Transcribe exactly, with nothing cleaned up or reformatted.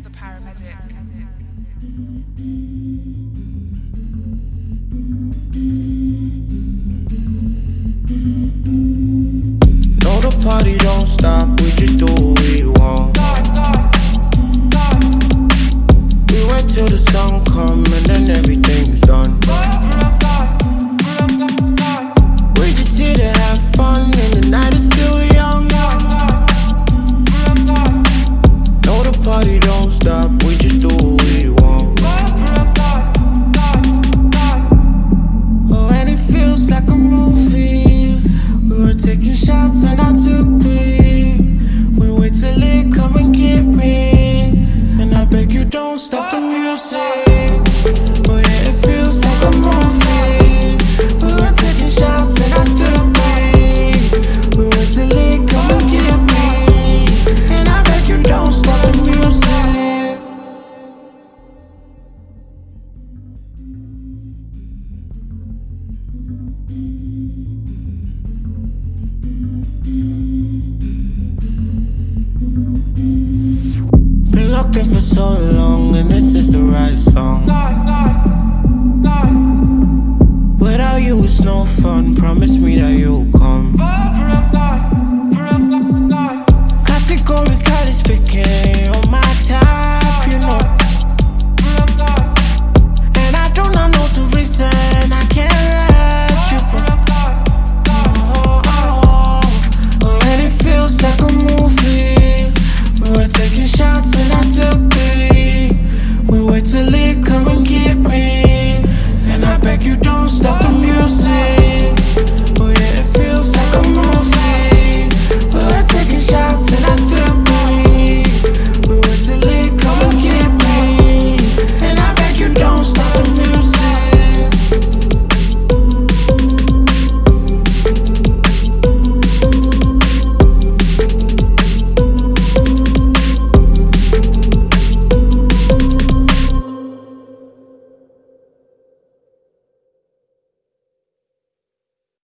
the paramedic. No, the party don't stop, we just do what we want. We wait till the sun come and then everything's done. We just here to have fun and the night is still young. No, the party don't stop, we just do what we want. Oh, and it feels like a movie. We were taking shots and I took three. We wait till it come and get me, and I beg you don't stop the music. Oh yeah, it feels like a movie. We were taking shots and I took three. We wait till it come and get me, and I beg you don't stop the music. Been looking for so long, and this is the right song. Without you it's no fun, promise me that you'll come.